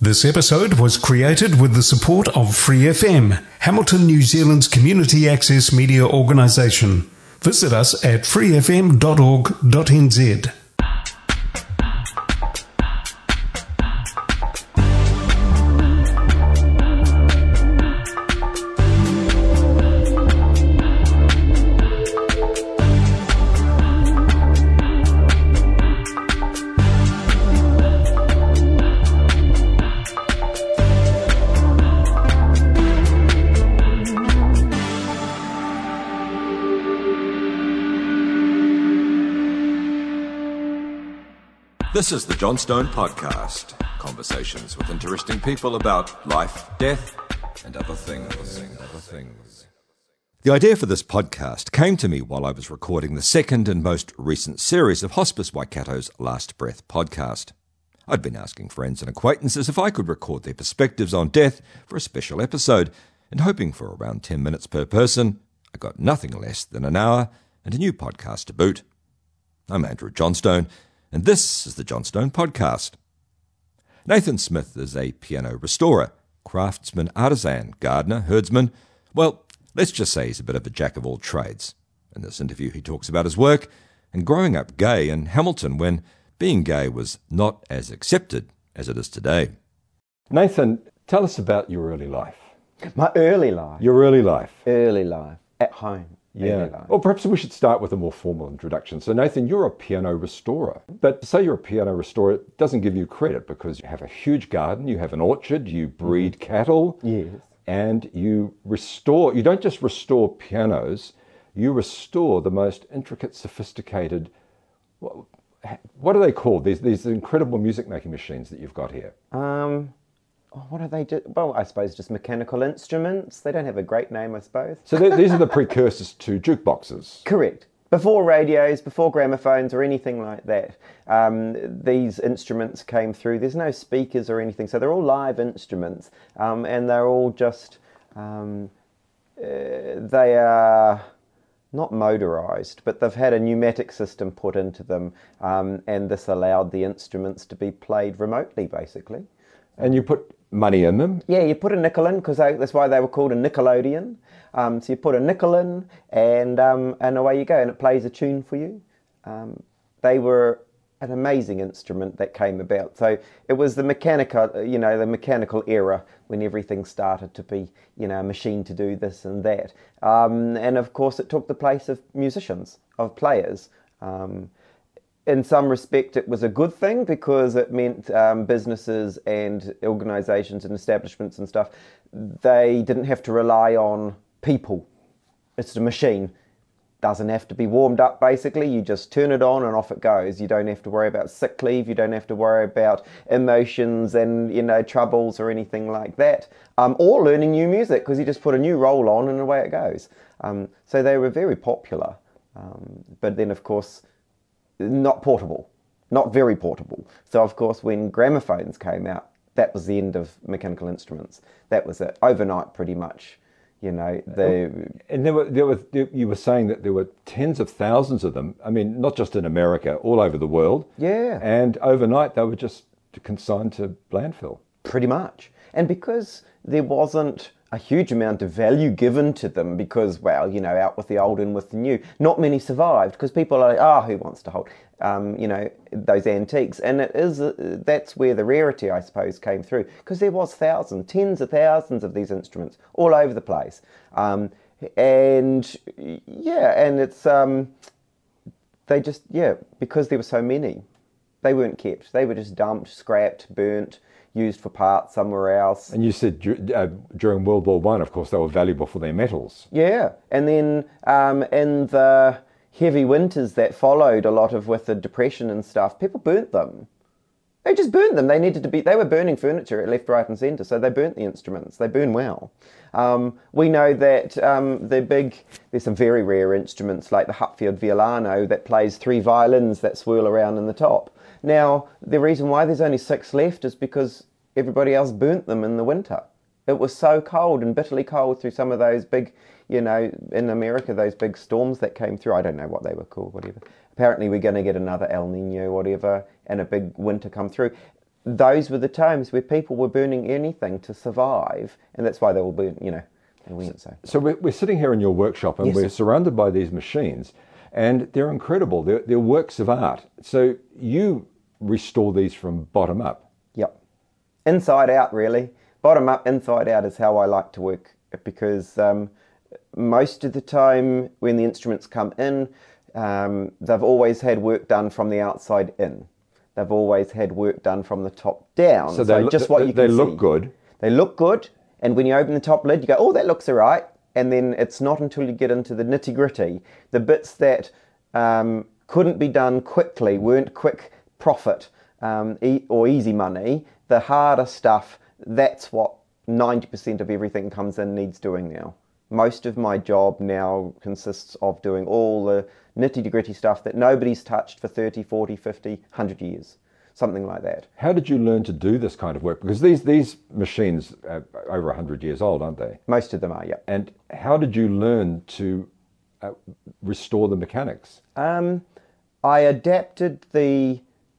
This episode was created with the support of Free FM, Hamilton, New Zealand's community access media organisation. Visit us at freefm.org.nz. This is the John Stone Podcast. Conversations with interesting people about life, death, and other things. The idea for this podcast came to me while I was recording the second and most recent series of Hospice Waikato's Last Breath podcast. I'd been asking friends and acquaintances if I could record their perspectives on death for a special episode, and hoping for around 10 minutes per person, I got nothing less than an hour and a new podcast to boot. I'm Andrew Johnstone, and this is the John Stone Podcast. Nathan Smith is a piano restorer, craftsman, artisan, gardener, herdsman. Well, let's just say he's a bit of a jack of all trades. In this interview he talks about his work and growing up gay in Hamilton when being gay was not as accepted as it is today. Nathan, tell us about your early life. My early life? Your early life. Early life, at home. Yeah. Well, perhaps we should start with a more formal introduction. So, Nathan, you're a piano restorer. But to say you're a piano restorer doesn't give you credit because you have a huge garden, you have an orchard, you breed cattle. Yes. And you restore, you don't just restore pianos, you restore the most intricate, sophisticated, what are they called? These incredible music-making machines that you've got here. What do they do? Well, I suppose just mechanical instruments. They don't have a great name, I suppose. So these are the precursors to jukeboxes. Correct. Before radios, before gramophones or anything like that, these instruments came through. There's no speakers or anything, so they're all live instruments, and they're all just, they are not motorised, but they've had a pneumatic system put into them, and this allowed the instruments to be played remotely, basically. And you put money in them? Yeah, you put a nickel in, because that's why they were called a Nickelodeon. So you put a nickel in, and away you go, and it plays a tune for you. They were an amazing instrument that came about. So it was the mechanical era when everything started to be, a machine to do this and that. And of course, it took the place of musicians, of players. In some respect, it was a good thing because it meant businesses and organisations and establishments and stuff, they didn't have to rely on people. It's a machine. Doesn't have to be warmed up, basically. You just turn it on and off it goes. You don't have to worry about sick leave. You don't have to worry about emotions and, troubles or anything like that. Or learning new music, because you just put a new roll on and away it goes. So they were very popular. But then, of course, not portable, not very portable. So of course when gramophones came out, that was the end of mechanical instruments. That was it, overnight pretty much. And you were saying that there were tens of thousands of them. I mean, not just in America, all over the world. Yeah. And overnight they were just consigned to landfill. Pretty much. And because there wasn't a huge amount of value given to them because, out with the old and with the new, not many survived because people are like, who wants to hold, those antiques? And that's where the rarity, I suppose, came through because there was tens of thousands of these instruments all over the place. And it's, because there were so many, they weren't kept. They were just dumped, scrapped, burnt, used for parts somewhere else. And you said during World War I, of course, they were valuable for their metals. Yeah, and then in the heavy winters that followed, with the Depression and stuff, people burnt them. They just burnt them. They were burning furniture at left, right and centre, so they burnt the instruments. They burn well. We know that there's some very rare instruments like the Hupfield Violano that plays 3 violins that swirl around in the top. Now, the reason why there's only 6 left is because everybody else burnt them in the winter. It was so cold and bitterly cold through some of those big, in America, those big storms that came through. I don't know what they were called, whatever. Apparently we're going to get another El Nino, whatever, and a big winter come through. those were the times where people were burning anything to survive, and that's why they were burning, they went so. So we're sitting here in your workshop, and Yes, we're sir. surrounded by these machines, and they're incredible. They're works of art. So you restore these from bottom up. Yep. Inside out, really. Bottom up, inside out is how I like to work, because most of the time when the instruments come in, they've always had work done from the outside in. They've always had work done from the top down. So What you can they see. look good. They look good, and when you open the top lid, you go, oh, that looks all right. And then it's not until you get into the nitty-gritty, the bits that couldn't be done quickly, weren't quick profit or easy money, the harder stuff, that's what 90% of everything comes in needs doing now. Most of my job now consists of doing all the nitty-gritty stuff that nobody's touched for 30, 40, 50, 100 years. Something like that. How did you learn to do this kind of work? Because these machines are over 100 years old, aren't they? Most of them are, yeah. And how did you learn to restore the mechanics? I adapted the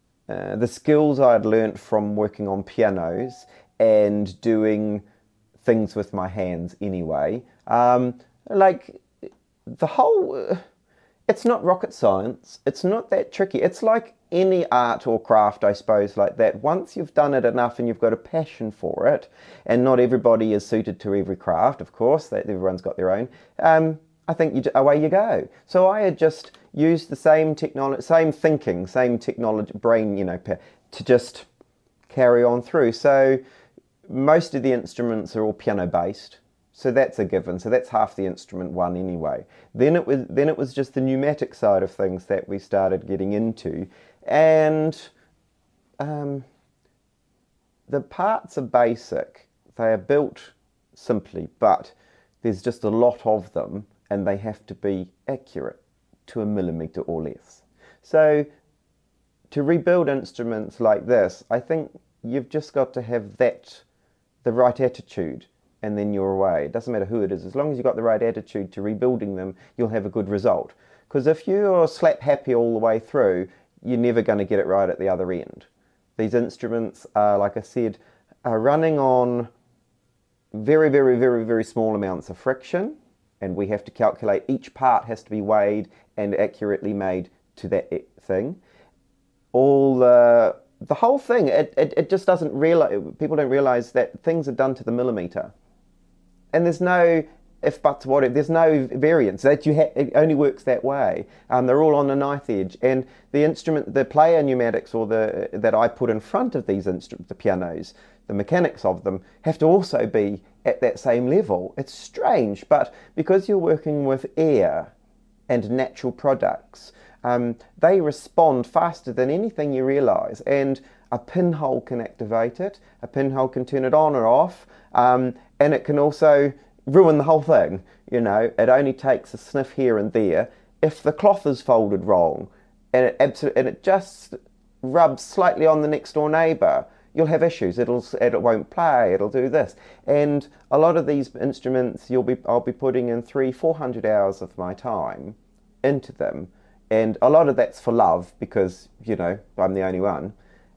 skills I had learnt from working on pianos and doing things with my hands anyway. Like the whole, it's not rocket science. It's not that tricky. It's like any art or craft, I suppose, like that. Once you've done it enough and you've got a passion for it, and not everybody is suited to every craft, of course, that everyone's got their own, I think away you go. So I had just used the same technology, same thinking, same technology, brain, to just carry on through. So most of the instruments are all piano based. So that's a given. So that's half the instrument one anyway. Then it was just the pneumatic side of things that we started getting into, and the parts are basic. They are built simply, but there's just a lot of them, and they have to be accurate to a millimetre or less. So to rebuild instruments like this, I think you've just got to have the right attitude, and then you're away. It doesn't matter who it is. As long as you've got the right attitude to rebuilding them, you'll have a good result. Because if you're slap happy all the way through, you're never going to get it right at the other end. These instruments are, like I said, are running on very, very, very, very small amounts of friction, and we have to calculate each part has to be weighed and accurately made to that thing. All the whole thing, it just doesn't realize, people don't realize that things are done to the millimetre. And there's no if, buts, what if, there's no variance. It only works that way. They're all on a knife edge. And the instrument, the player pneumatics that I put in front of these instruments, the pianos, the mechanics of them, have to also be at that same level. It's strange, but because you're working with air and natural products, they respond faster than anything you realise, and a pinhole can activate it, a pinhole can turn it on or off, and it can also ruin the whole thing. It only takes a sniff here and there. If the cloth is folded wrong and it just rubs slightly on the next door neighbour, you'll have issues. It won't play, it'll do this. And a lot of these instruments, I'll be putting in 300-400 hours of my time into them. And a lot of that's for love, because, I'm the only one.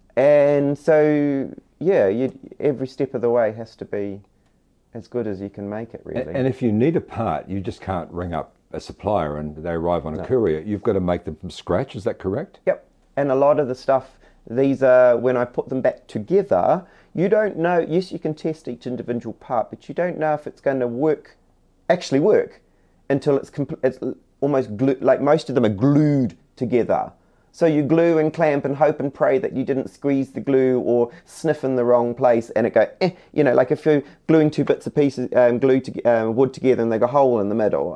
And so, yeah, every step of the way has to be as good as you can make it, really. And if you need a part, you just can't ring up a supplier and they arrive on a courier. You've got to make them from scratch, is that correct? Yep. And a lot of the stuff, these are, when I put them back together, you don't know, yes, you can test each individual part, but you don't know if it's going to actually work, until it's almost glued, like most of them are glued together. So you glue and clamp and hope and pray that you didn't squeeze the glue or sniff in the wrong place, and it go, like if you're gluing two bits of pieces, wood together, and they got a hole in the middle,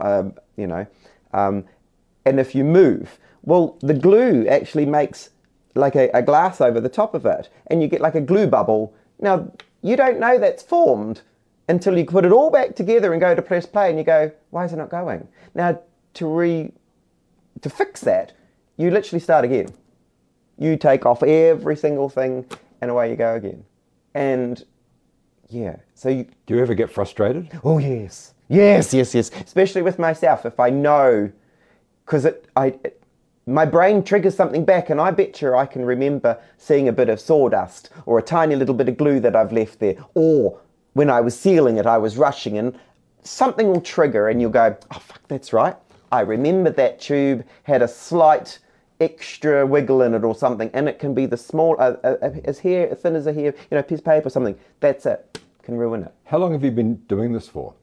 and if you move, well, the glue actually makes like a glass over the top of it, and you get like a glue bubble. Now, you don't know that's formed until you put it all back together and go to press play, and you go, why is it not going? Now, to fix that, you literally start again. You take off every single thing, and away you go again. And yeah, so do you ever get frustrated? Oh yes, especially with myself. If I know, because my brain triggers something back, and I bet you I can remember seeing a bit of sawdust or a tiny little bit of glue that I've left there, or when I was sealing it, I was rushing, and something will trigger and you'll go, oh fuck, that's right, I remember that tube had a slight extra wiggle in it or something, and it can be the small, as thin as a hair, piece of paper or something. That's it, can ruin it. How long have you been doing this for?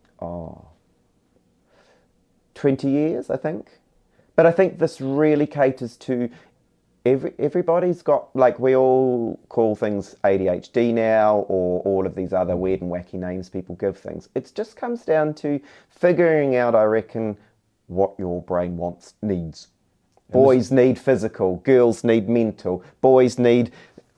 20 years, I think. But I think this really caters to everybody's got, like, we all call things ADHD now, or all of these other weird and wacky names people give things. It just comes down to figuring out, I reckon, what your brain needs. Boys need physical, girls need mental, boys need,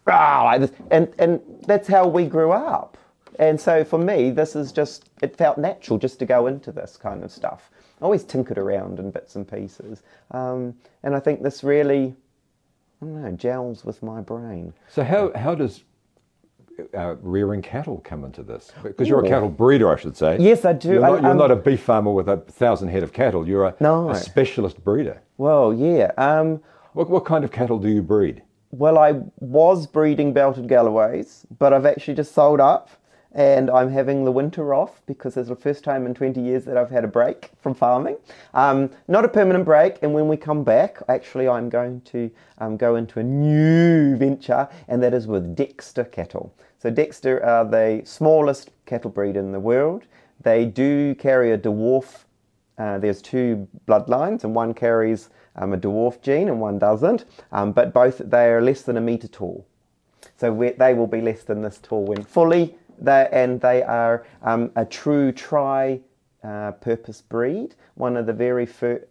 and that's how we grew up. And so for me, this is just, it felt natural just to go into this kind of stuff. I always tinkered around in bits and pieces. And I think this really, I don't know, gels with my brain. So how does rearing cattle come into this? Because you're a cattle breeder, I should say. Yes, I do. You're not a beef farmer with 1,000 head of cattle. You're a specialist breeder. Well, yeah. What kind of cattle do you breed? Well, I was breeding belted Galloways, but I've actually just sold up. And I'm having the winter off because it's the first time in 20 years that I've had a break from farming. Not a permanent break, and when we come back, actually I'm going to go into a new venture, and that is with Dexter cattle. So Dexter are the smallest cattle breed in the world. They do carry a dwarf, there's two bloodlines, and one carries a dwarf gene and one doesn't, but both, they are less than a metre tall. So they will be less than this tall when fully. They are a true tri-purpose breed, one of the very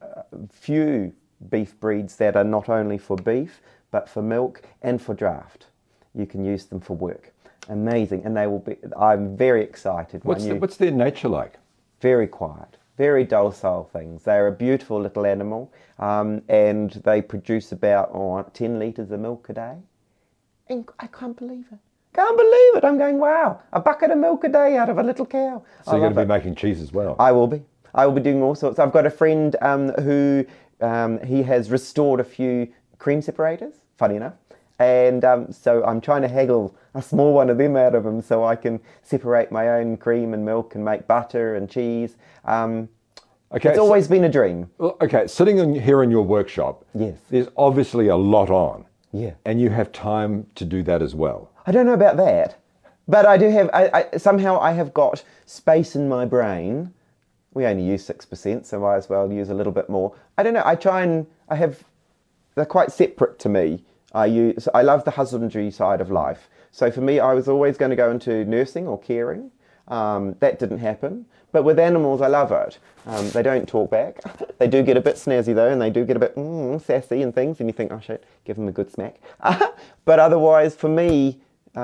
few beef breeds that are not only for beef, but for milk and for draft. You can use them for work. Amazing, and they will be, I'm very excited. What's their nature like? Very quiet, very docile things. They're a beautiful little animal, and they produce about 10 litres of milk a day. And I can't believe it. Can't believe it. I'm going, wow, a bucket of milk a day out of a little cow. So you're going to be making cheese as well? I will be. I will be doing all sorts. I've got a friend who he has restored a few cream separators, funny enough. And so I'm trying to haggle a small one of them out of him so I can separate my own cream and milk and make butter and cheese. It's always been a dream. Well, okay, sitting here in your workshop, yes, there's obviously a lot on. Yeah. And you have time to do that as well. I don't know about that, but I do have, somehow I have got space in my brain. We only use 6%, so I might as well use a little bit more. I don't know, they're quite separate to me. I love the husbandry side of life. So for me, I was always going to go into nursing or caring. That didn't happen. But with animals, I love it. They don't talk back. They do get a bit snazzy though, and they do get a bit sassy and things, and you think, oh shit, give them a good smack. But otherwise, for me,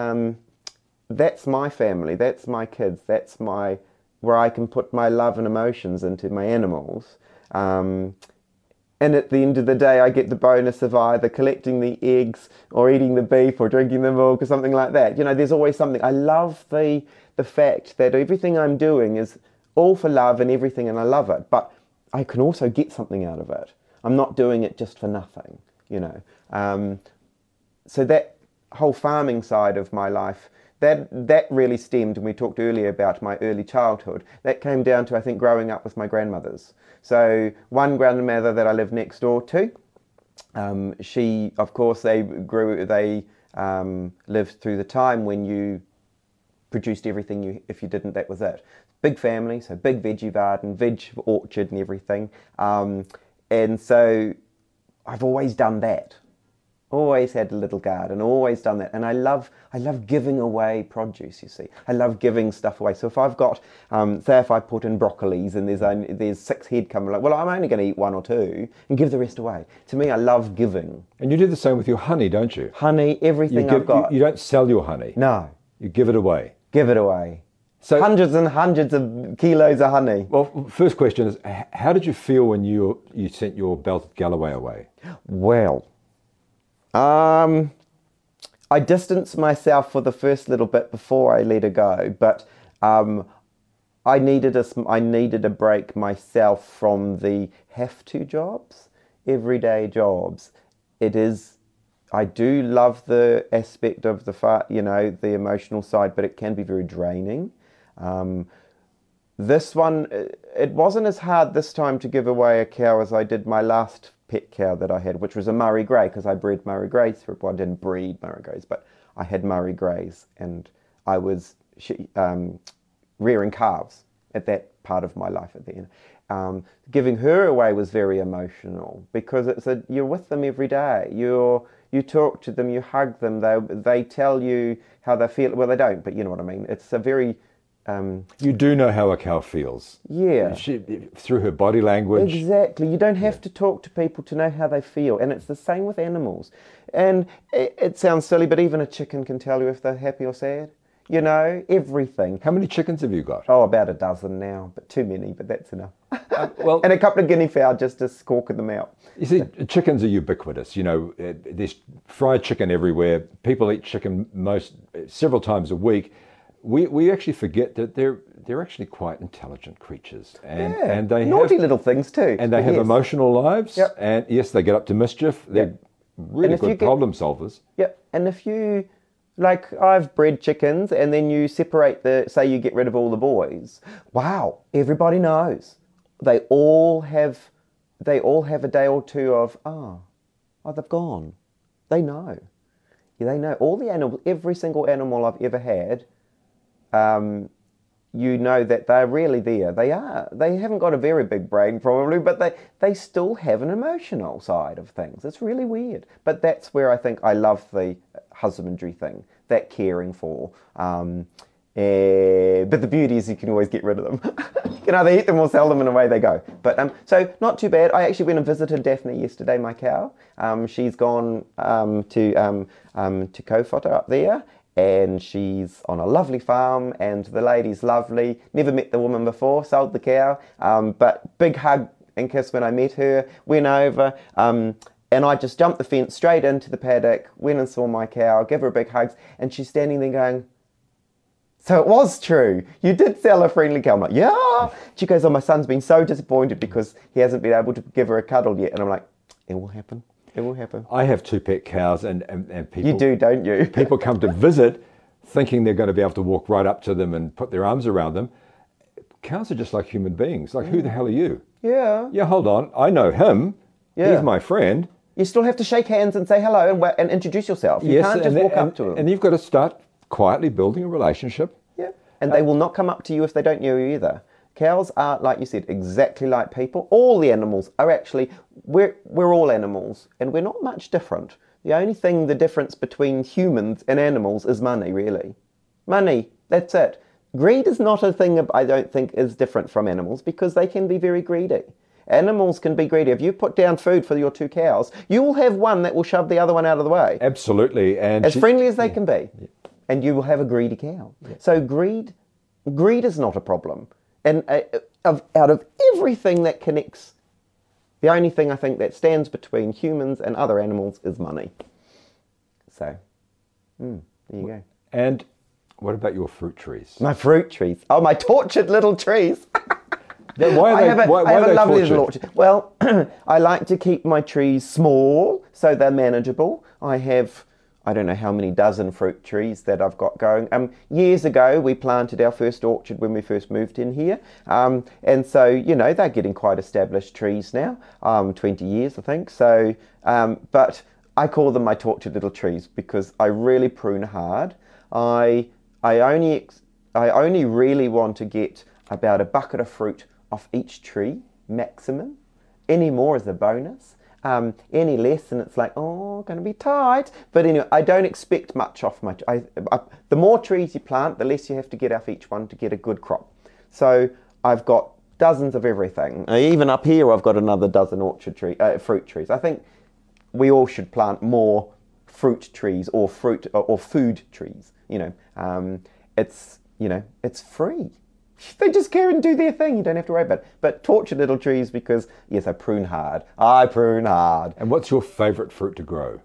that's my family, that's my kids, that's where I can put my love and emotions into my animals. And at the end of the day, I get the bonus of either collecting the eggs or eating the beef or drinking the milk or something like that. You know, there's always something. I love the fact that everything I'm doing is all for love and everything, and I love it. But I can also get something out of it. I'm not doing it just for nothing, you know. So that whole farming side of my life, that really stemmed, and we talked earlier about my early childhood, that came down to, I think, growing up with my grandmothers. So one grandmother that I lived next door to, she, of course, they lived through the time when you produced everything, if you didn't, that was it. Big family, so big veggie garden, veg orchard and everything. And so I've always done that. Always had a little garden, always done that. And I love giving away produce, you see. I love giving stuff away. So if I've got, say if I put in broccolis and there's 6 head coming, like, well, I'm only going to eat 1 or 2 and give the rest away. To me, I love giving. And you do the same with your honey, don't you? Honey, everything I've got. You don't sell your honey. No. You give it away. Give it away. So, hundreds and hundreds of kilos of honey. Well, first question is, how did you feel when you sent your belted Galloway away? Well, I distanced myself for the first little bit before I let her go, but I needed a break myself from the have-to jobs. everyday jobs, I do love the aspect of the emotional side, but it can be very draining. This one, it wasn't as hard this time to give away a cow as I did my last pet cow that I had, which was a Murray Grey, because I bred Murray Greys. Well, I didn't breed Murray Greys, but I had Murray Greys, and I was rearing calves at that part of my life at the end. Giving her away was very emotional, because you're with them every day. You talk to them, you hug them, they tell you how they feel. Well, they don't, but you know what I mean. It's a very... you do know how a cow feels. Yeah. Through her body language. Exactly. You don't have to talk to people to know how they feel. And it's the same with animals. And it sounds silly, but even a chicken can tell you if they're happy or sad. You know, everything. How many chickens have you got? Oh, about a dozen now, but too many, but that's enough. Well, and a couple of guinea fowl just to squawk them out. You see, chickens are ubiquitous. You know, there's fried chicken everywhere. People eat chicken several times a week. We actually forget that they're actually quite intelligent creatures, and they naughty have little things too. And they have emotional lives. Yep. And yes, they get up to mischief. They're really good problem solvers. Yep. And if you, like, I've bred chickens, and then you separate say you get rid of all the boys. Wow, everybody knows. They all have a day or two of they've gone. They know. Yeah, they know. All the animals, every single animal I've ever had. You know that they're really there. They are. They haven't got a very big brain probably, but they still have an emotional side of things. It's really weird. But that's where I think I love the husbandry thing, that caring for. But the beauty is you can always get rid of them. You can either eat them or sell them, and away they go. But so not too bad. I actually went and visited Daphne yesterday, my cow. She's gone to Kowhata up there. And she's on a lovely farm, and the lady's lovely. Never met the woman before, sold the cow, but big hug and kiss when I met her. Went over, and I just jumped the fence straight into the paddock, went and saw my cow, gave her a big hug, and she's standing there going, "So it was true. You did sell a friendly cow." I'm like, "Yeah." She goes, "Oh, my son's been so disappointed because he hasn't been able to give her a cuddle yet." And I'm like, "It will happen. It will happen." I have 2 pet cows, and people... You do, don't you? People come to visit thinking they're going to be able to walk right up to them and put their arms around them. Cows are just like human beings. Like, who the hell are you? Yeah. Yeah, hold on. I know him. Yeah. He's my friend. You still have to shake hands and say hello and introduce yourself. You can't just walk up to them. And you've got to start quietly building a relationship. Yeah. And they will not come up to you if they don't know you either. Cows are, like you said, exactly like people. All the animals are actually, we're all animals, and we're not much different. The difference between humans and animals is money, really. Money, that's it. Greed is not a thing I don't think is different from animals, because they can be very greedy. Animals can be greedy. If you put down food for your 2 cows, you will have one that will shove the other one out of the way. Absolutely. And as friendly as they can be. Yeah. And you will have a greedy cow. Yeah. So greed is not a problem. And out of everything that connects, the only thing I think that stands between humans and other animals is money. So, there you go. And what about your fruit trees? My fruit trees. Oh, my tortured little trees. Why are they I have a lovely tortured? little orchard. Well, I like to keep my trees small so they're manageable. I have, I don't know how many dozen fruit trees that I've got going. Years ago, we planted our first orchard when we first moved in here. And so, you know, they're getting quite established trees now, 20 years, I think. So, but I call them my tortured little trees because I really prune hard. I only really want to get about a bucket of fruit off each tree, maximum. Any more is a bonus. Any less and it's like, oh, going to be tight. But anyway, I don't expect much off my... the more trees you plant, the less you have to get off each one to get a good crop. So I've got dozens of everything. Even up here, I've got another dozen fruit trees. I think we all should plant more fruit trees or food trees. You know, it's free. They just care and do their thing. You don't have to worry about it. But tortured little trees because, yes, I prune hard. And what's your favourite fruit to grow?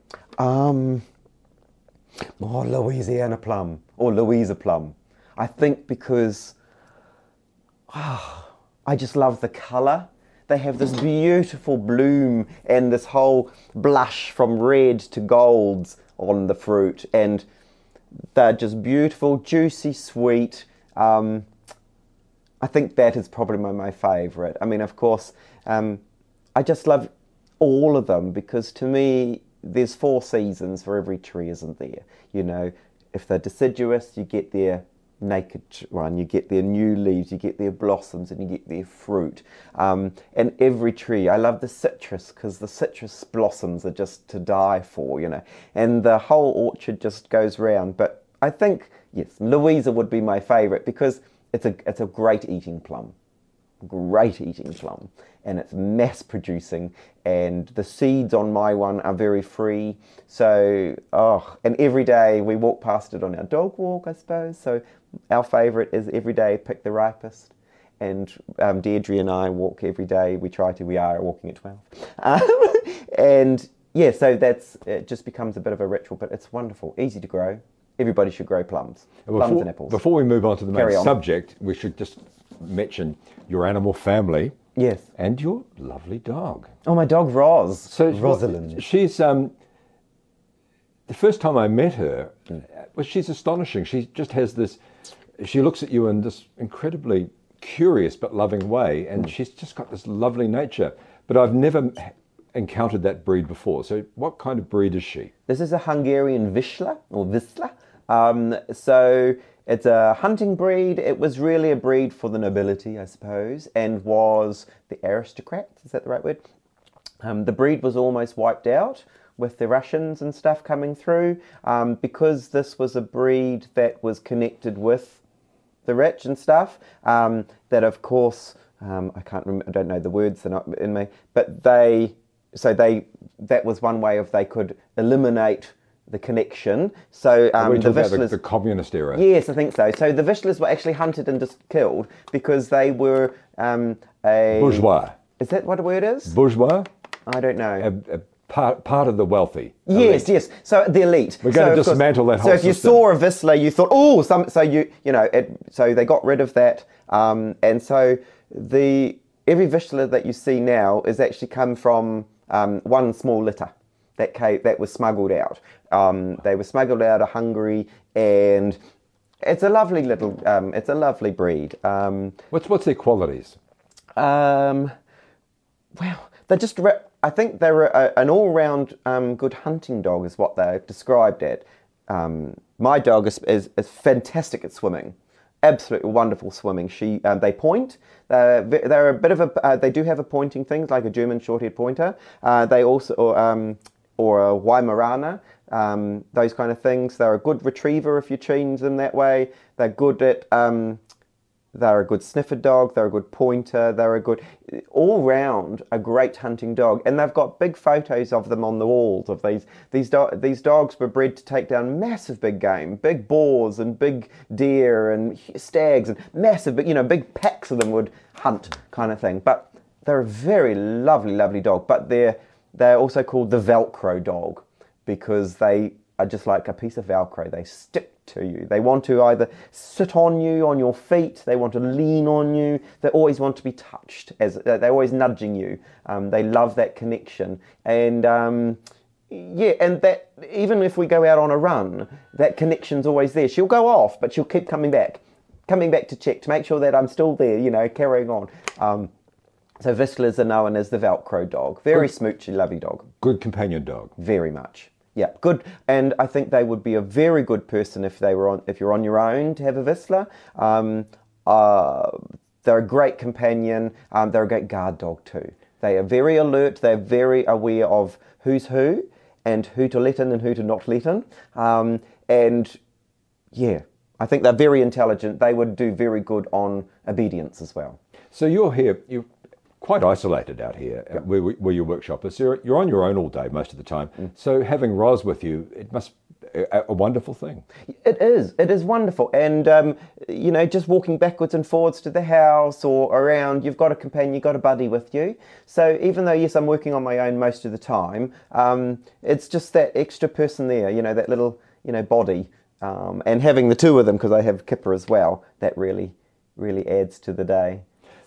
Louisiana plum or Louisa plum. I think because I just love the colour. they have this beautiful bloom and this whole blush from red to golds on the fruit, and they're just beautiful, juicy, sweet. I think that is probably my favourite. I mean, of course, I just love all of them, because to me, there's 4 seasons for every tree, isn't there? You know, if they're deciduous, you get their naked one, you get their new leaves, you get their blossoms, and you get their fruit. And every tree, I love the citrus, because the citrus blossoms are just to die for, you know. And the whole orchard just goes round. But I think, yes, Louisa would be my favourite, because it's a great eating plum. Great eating plum, and it's mass producing, and the seeds on my one are very free. So and every day we walk past it on our dog walk, I suppose. So our favourite is every day pick the ripest, and Deirdre and I walk every day. We are walking at 12, and yeah, so it just becomes a bit of a ritual, but it's wonderful, easy to grow. Everybody should grow plums and apples. Before we move on to the main subject, we should just mention your animal family. Yes. And your lovely dog. Oh, my dog Roz. So Rosalind. She's the first time I met her, well, she's astonishing. She just has this. She looks at you in this incredibly curious but loving way, and she's just got this lovely nature. But I've never encountered that breed before. So what kind of breed is she? This is a Hungarian Vizsla, or Vizsla. So it's a hunting breed. It was really a breed for the nobility, I suppose, and was the aristocrats. Is that the right word? The breed was almost wiped out with the Russians and stuff coming through, because this was a breed that was connected with the rich and stuff. That, of course, I can't remember. I don't know the words. They're not in me. But that was one way of they could eliminate the connection. So the Vizslas, the communist era. Yes, I think so. So the Vizslas were actually hunted and just killed because they were bourgeois. Is that what the word is? Bourgeois. I don't know. A part of the wealthy. Yes, elite. Yes. So the elite. We're going to dismantle that whole system. So if you saw a Vizsla, you thought, so they got rid of that, and so every Vizsla that you see now is actually come from one small litter that was smuggled out. They were smuggled out of Hungary, and it's a lovely little, it's a lovely breed. What's their qualities? Well, they're just. I think they're an all-round good hunting dog, is what they're described at. My dog is fantastic at swimming, absolutely wonderful swimming. They point. They're a bit of a. They do have a pointing thing, like a German short-haired pointer. They also or a Weimaraner, those kind of things. They're a good retriever if you train them that way. They're good at. They're a good sniffer dog, they're a good pointer, they're a good, all round, a great hunting dog. And they've got big photos of them on the walls of these dogs were bred to take down massive big game, big boars and big deer and stags and massive, big packs of them would hunt kind of thing. But they're a very lovely, lovely dog. But they're also called the Velcro dog because they are just like a piece of Velcro. They stick to you. They want to either sit on you, on your feet. They want to lean on you. They always want to be touched. They're always nudging you. They love that connection. And and that even if we go out on a run, that connection's always there. She'll go off, but she'll keep coming back to check to make sure that I'm still there. Carrying on. So Vizslas are known as the Velcro dog. Very smoochy, lovely dog. Good companion dog. Very much. Yeah, good, and I think they would be a very good person if you're on your own to have a Vizsla. They're a great companion. They're a great guard dog too. They are very alert. They're very aware of who's who and who to let in and who to not let in. And yeah, I think they're very intelligent. They would do very good on obedience as well. So you're quite isolated out here, where your workshop is. So you're on your own all day most of the time. So having Roz with you, it must be a wonderful thing. It is wonderful. And, just walking backwards and forwards to the house or around, you've got a companion, you've got a buddy with you. So even though, yes, I'm working on my own most of the time, it's just that extra person there, that little, body. And having the two of them, because I have Kipper as well, that really, really adds to the day.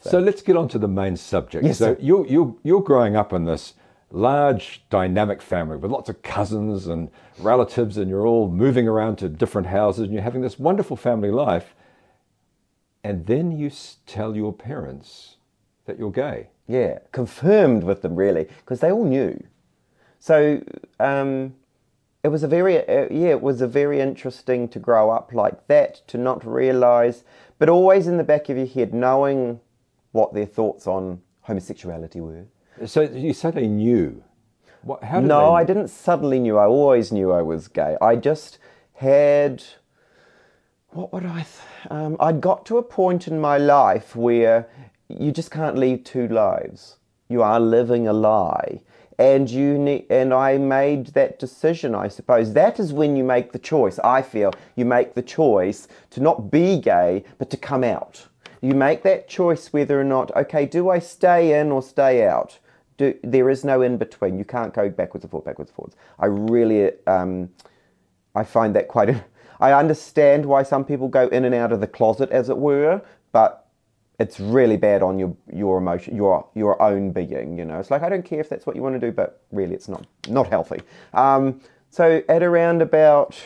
So let's get on to the main subject. Yes, so sir. you're growing up in this large dynamic family with lots of cousins and relatives, and you're all moving around to different houses, and you're having this wonderful family life. And then you tell your parents that you're gay. Yeah, confirmed with them really, because they all knew. So it was a very interesting to grow up like that, to not realise, but always in the back of your head, knowing what their thoughts on homosexuality were. So you say they knew. How did No, they... I didn't suddenly knew. I always knew I was gay. I just had... What would I... I'd got to a point in my life where you just can't lead two lives. You are living a lie. And I made that decision, I suppose. That is when you make the choice, I feel. You make the choice to not be gay, but to come out. You make that choice whether or not, okay, do I stay in or stay out? There is no in between. You can't go backwards and forwards. I really, I find that quite... I understand why some people go in and out of the closet, as it were, but it's really bad on your emotion, your own being, you know. It's like, I don't care if that's what you want to do, but really it's not healthy. So at around about,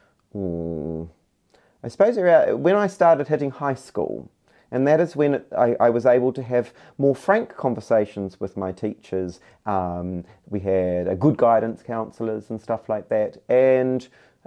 I suppose around, when I started hitting high school, and that is when I was able to have more frank conversations with my teachers. We had good guidance counsellors and stuff like that. And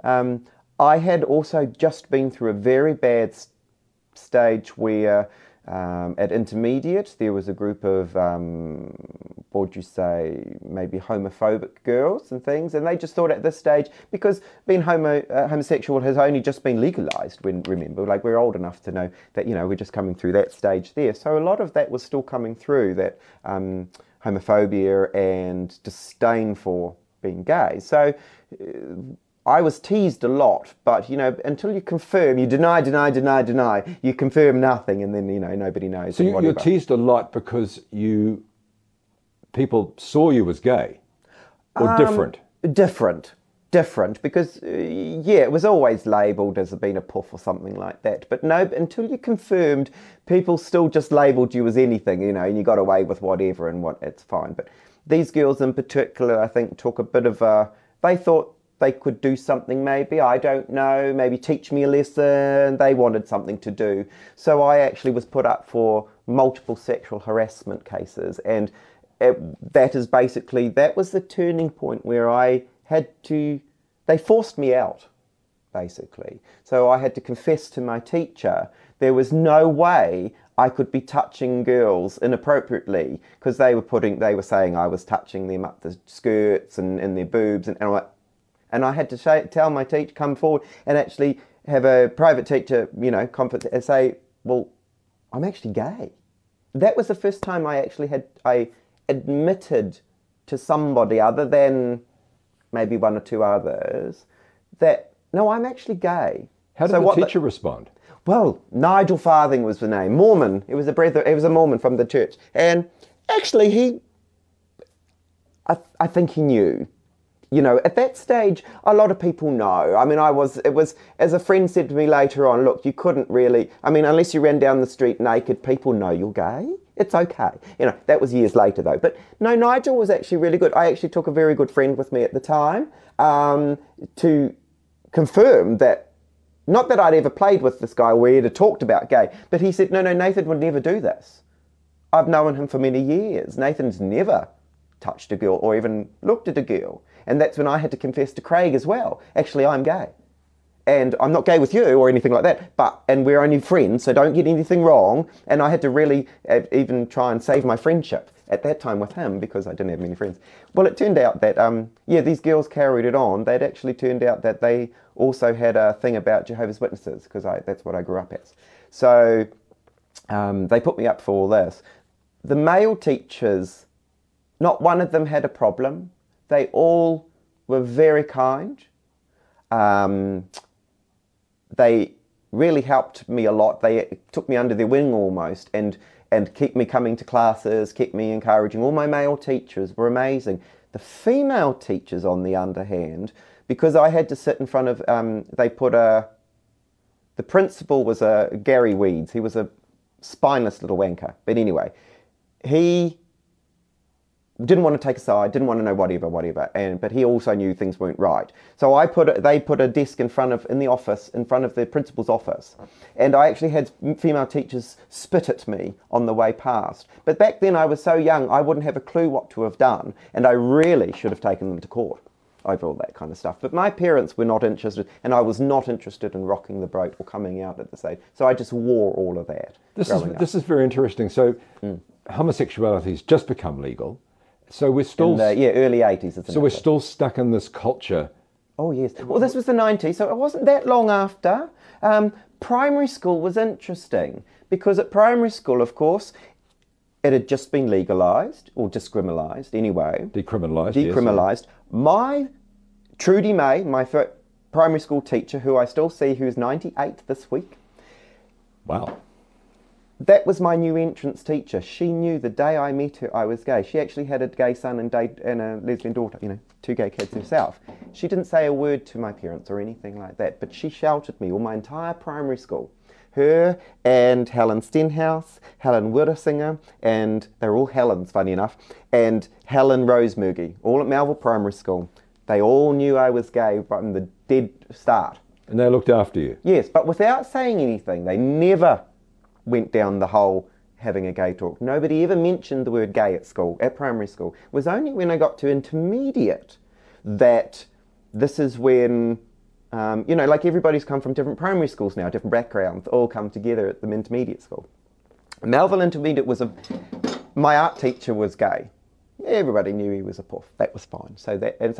I had also just been through a very bad stage where at intermediate there was a group of, what would you say, maybe homophobic girls and things, and they just thought at this stage, because being homosexual has only just been legalised, remember, like we're old enough to know that, you know, we're just coming through that stage there. So a lot of that was still coming through, that homophobia and disdain for being gay. So I was teased a lot, but, you know, until you confirm, you deny, you confirm nothing, and then, you know, nobody knows. So you're teased a lot because people saw you as gay, or different? Different, because, it was always labelled as being a puff or something like that. But no, until you confirmed, people still just labelled you as anything, you know, and you got away with whatever, and it's fine. But these girls in particular, I think, took a bit of they thought they could do something, maybe, I don't know, maybe teach me a lesson. They wanted something to do. So I actually was put up for multiple sexual harassment cases, and that was the turning point where they forced me out, basically. So I had to confess to my teacher there was no way I could be touching girls inappropriately, because they were saying I was touching them up the skirts and in their boobs, and I had to tell my teacher, come forward and actually have a private teacher, you know, conference, and say, well, I'm actually gay. That was the first time I admitted to somebody other than maybe one or two others that, no, I'm actually gay. How did the teacher respond? Well, Nigel Farthing was the name. Mormon. He was a Mormon from the church. And actually I think he knew. You know, at that stage, a lot of people know. I mean, it was, as a friend said to me later on, look, you couldn't really, I mean, unless you ran down the street naked, people know you're gay. It's okay. You know, that was years later though. But no, Nigel was actually really good. I actually took a very good friend with me at the time to confirm that, not that I'd ever played with this guy or we'd ever talked about gay, but he said, no, Nathan would never do this. I've known him for many years. Nathan's never touched a girl or even looked at a girl. And that's when I had to confess to Craig as well. Actually, I'm gay. And I'm not gay with you or anything like that, and we're only friends, so don't get anything wrong. And I had to really even try and save my friendship at that time with him, because I didn't have many friends. Well, it turned out that, these girls carried it on. They'd actually turned out that they also had a thing about Jehovah's Witnesses, because that's what I grew up as. So they put me up for all this. The male teachers, not one of them had a problem. They all were very kind. They really helped me a lot. They took me under their wing almost, and kept me coming to classes, kept me encouraging. All my male teachers were amazing. The female teachers, on the other hand, because I had to sit in front of, the principal was Gary Weeds. He was spineless little wanker. But anyway, he didn't want to take a side, didn't want to know whatever, but he also knew things weren't right. So they put a desk in the office, in front of the principal's office, and I actually had female teachers spit at me on the way past. But back then I was so young, I wouldn't have a clue what to have done, and I really should have taken them to court over all that kind of stuff. But my parents were not interested, and I was not interested in rocking the boat or coming out at the stage. So I just wore all of that. This is very interesting. So homosexuality has just become legal. So we're still in the, early 80s. So we're still stuck in this culture. Oh yes. Well, this was the 90s, so it wasn't that long after. Primary school was interesting because at primary school, of course, it had just been legalised or decriminalised anyway. Decriminalised. Yes. My Trudy May, my primary school teacher, who I still see, who's 98 this week. Wow. That was my new entrance teacher. She knew the day I met her I was gay. She actually had a gay son and a lesbian daughter, 2 gay kids herself. She didn't say a word to my parents or anything like that, but she sheltered me all my entire primary school. Her and Helen Stenhouse, Helen Wirrasinger, and they're all Helens, funny enough, and Helen Rosemergy, all at Melville Primary School. They all knew I was gay from the dead start. And they looked after you? Yes, but without saying anything. They never went down the whole having a gay talk. Nobody ever mentioned the word gay at school, at primary school. It was only when I got to intermediate that this is when, like everybody's come from different primary schools now, different backgrounds, all come together at the intermediate school. Melville Intermediate my art teacher was gay. Everybody knew he was a puff. That was fine. So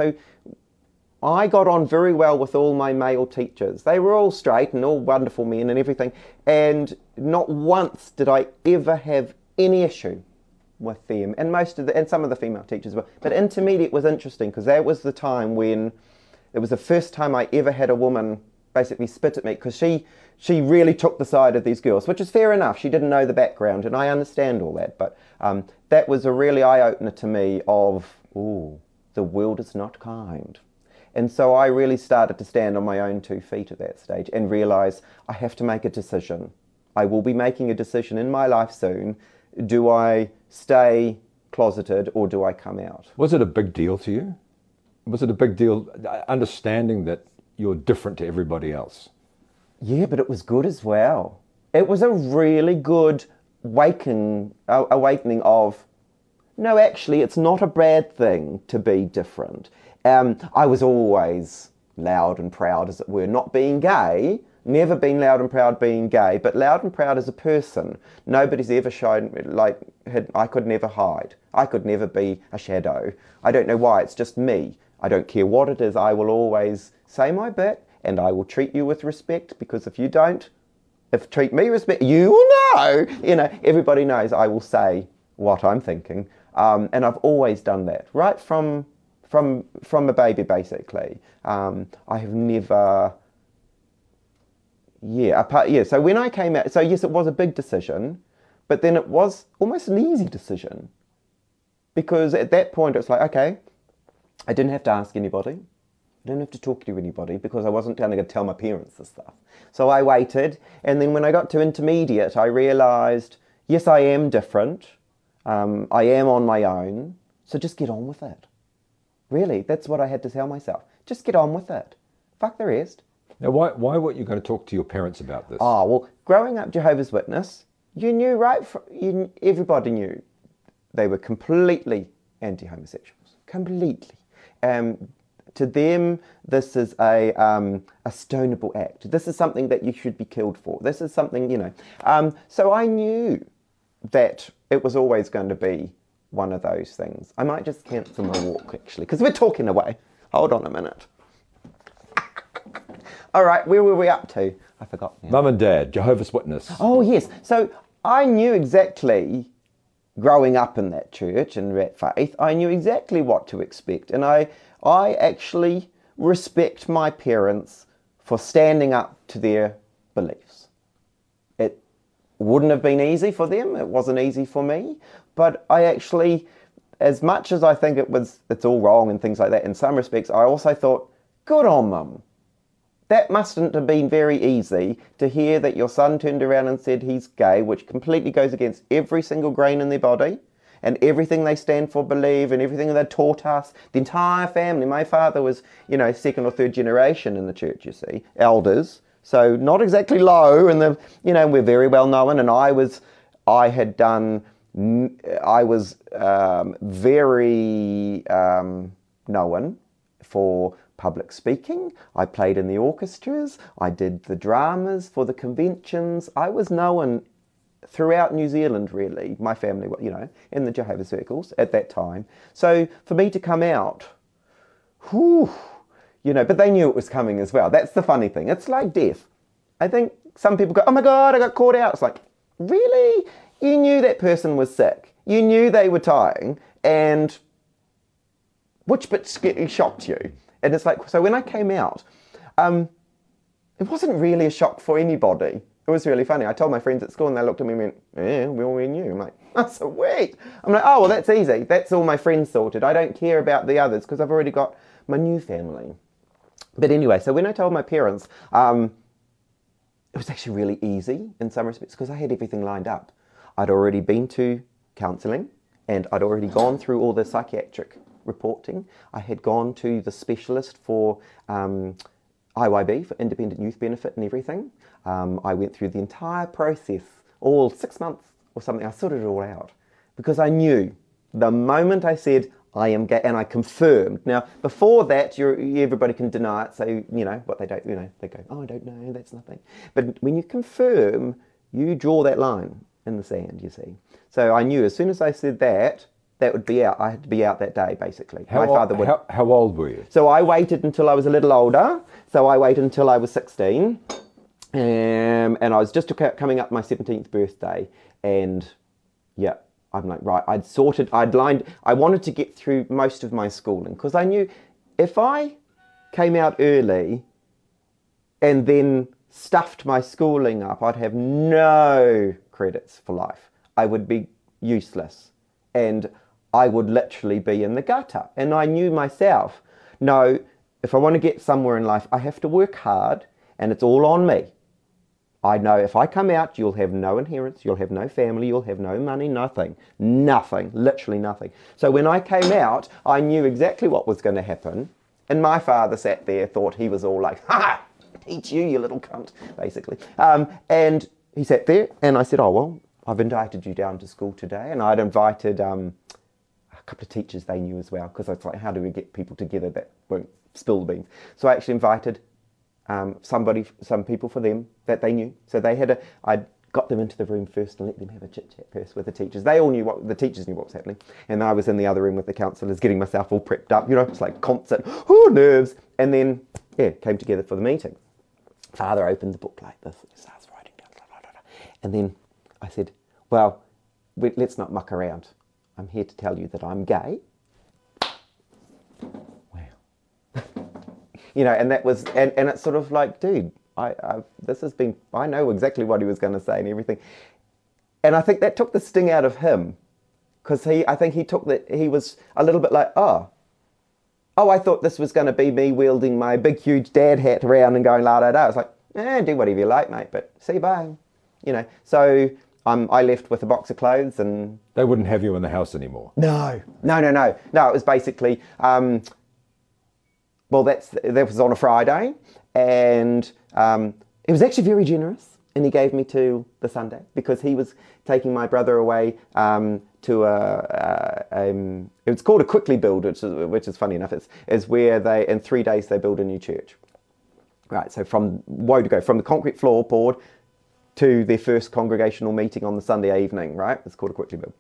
I got on very well with all my male teachers. They were all straight and all wonderful men and everything. And not once did I ever have any issue with them. And some of the female teachers were. But intermediate was interesting because that was the time when it was the first time I ever had a woman basically spit at me because she really took the side of these girls, which is fair enough. She didn't know the background, and I understand all that. But that was a really eye-opener to me of, the world is not kind. And so I really started to stand on my own 2 feet at that stage and realise I have to make a decision. I will be making a decision in my life soon. Do I stay closeted or do I come out? Was it a big deal to you? Was it a big deal understanding that you're different to everybody else? Yeah, but it was good as well. It was a really good awakening of, no, actually, it's not a bad thing to be different. I was always loud and proud, as it were, not being gay, never been loud and proud being gay, but loud and proud as a person. Nobody's ever shown, I could never hide. I could never be a shadow. I don't know why, it's just me. I don't care what it is, I will always say my bit, and I will treat you with respect, because if you don't, treat me respect, you will know. Everybody knows I will say what I'm thinking. And I've always done that, right from a baby, basically. I have never, so when I came out, so yes, it was a big decision, but then it was almost an easy decision, because at that point it's like, okay, I didn't have to ask anybody, I didn't have to talk to anybody, because I wasn't going to tell my parents this stuff. So I waited, and then when I got to intermediate, I realised, yes, I am different, I am on my own, so just get on with it. Really, that's what I had to tell myself. Just get on with it. Fuck the rest. Now, why weren't you going to talk to your parents about this? Oh, well, growing up Jehovah's Witness, you knew everybody knew they were completely anti-homosexuals. Completely. To them, this is a stonable act. This is something that you should be killed for. This is something, So I knew that it was always going to be one of those things. I might just cancel my walk, actually, because we're talking away. Hold on a minute. All right, where were we up to? I forgot now. Mum and Dad, Jehovah's Witness. Oh, yes. So I knew exactly, growing up in that church and that faith, I knew exactly what to expect. And I actually respect my parents for standing up to their beliefs. It wouldn't have been easy for them. It wasn't easy for me. But I actually, as much as I think it's all wrong and things like that, in some respects, I also thought, good on Mum. That mustn't have been very easy to hear that your son turned around and said he's gay, which completely goes against every single grain in their body and everything they stand for, believe, and everything they taught us. The entire family. My father was, second or third generation in the church, you see, elders. So not exactly low, and we're very well known. And I was very known for public speaking. I played in the orchestras. I did the dramas for the conventions. I was known throughout New Zealand, really. My family, in the Jehovah's circles at that time. So for me to come out, but they knew it was coming as well. That's the funny thing. It's like death. I think some people go, oh my God, I got caught out. It's like, really? You knew that person was sick. You knew they were dying, and which bit shocked you? And it's like, so when I came out, it wasn't really a shock for anybody. It was really funny. I told my friends at school and they looked at me and went, yeah, we all knew. I'm like, oh, sweet. I'm like, oh, well, that's easy. That's all my friends sorted. I don't care about the others because I've already got my new family. But anyway, so when I told my parents, it was actually really easy in some respects because I had everything lined up. I'd already been to counselling and I'd already gone through all the psychiatric reporting. I had gone to the specialist for IYB, for Independent Youth Benefit and everything. I went through the entire process, all 6 months or something. I sorted it all out because I knew the moment I said I am gay, and I confirmed. Now, before that, everybody can deny it, so, what they don't, they go, oh, I don't know, that's nothing. But when you confirm, you draw that line in the sand, you see. So I knew as soon as I said that would be out. I had to be out that day, basically. How old were you? So I waited until I was a little older. So I waited until I was 16. And I was just coming up my 17th birthday. And yeah, I'm like, right, I wanted to get through most of my schooling because I knew if I came out early and then stuffed my schooling up, I'd have no credits for life. I would be useless and I would literally be in the gutter. And I knew myself, no, if I want to get somewhere in life, I have to work hard and it's all on me. I know if I come out, you'll have no inheritance, you'll have no family, you'll have no money, nothing, literally nothing. So when I came out, I knew exactly what was going to happen. And my father sat there, thought he was all like, ha, teach you little cunt, basically. And he sat there and I said, oh, well, I've invited you down to school today. And I'd invited a couple of teachers they knew as well, because I was like, how do we get people together that won't spill the beans? So I actually invited some people for them that they knew. So I'd got them into the room first and let them have a chit chat first with the teachers. They all knew the teachers knew what was happening. And I was in the other room with the counsellors getting myself all prepped up, it's like concert, nerves. And then, came together for the meeting. Father opened the book like this, and starts writing down, blah, blah, blah. And then I said, well, let's not muck around. I'm here to tell you that I'm gay. And that was, and it's sort of like, dude, I know exactly what he was going to say and everything. And I think that took the sting out of him, because I think he was a little bit like, oh, I thought this was going to be me wielding my big, huge dad hat around and going la da da. I was like, do whatever you like, mate, but see you, bye. So I left with a box of clothes and... They wouldn't have you in the house anymore? No. It was basically... that was on a Friday, and it was actually very generous, and he gave me to the Sunday because he was taking my brother away to it's called a quickly build, which is funny enough. It's where in 3 days they build a new church. Right, so from Wodego, from the concrete floor poured to their first congregational meeting on the Sunday evening, right? It's called a quickly build.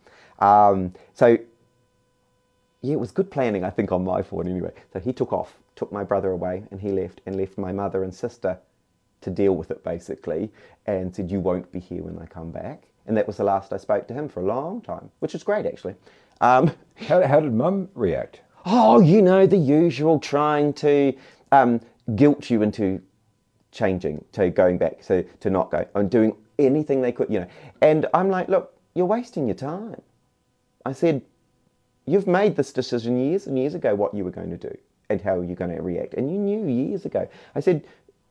It was good planning, I think, on my part anyway. So he took my brother away, and he left my mother and sister to deal with it, basically, and said, you won't be here when I come back. And that was the last I spoke to him for a long time, which was great, actually. How did Mum react? Oh, the usual, trying to guilt you into changing, to going back, so to not go, and doing anything they could, And I'm like, look, you're wasting your time. I said, you've made this decision years and years ago what you were going to do and how you're going to react. And you knew years ago. I said,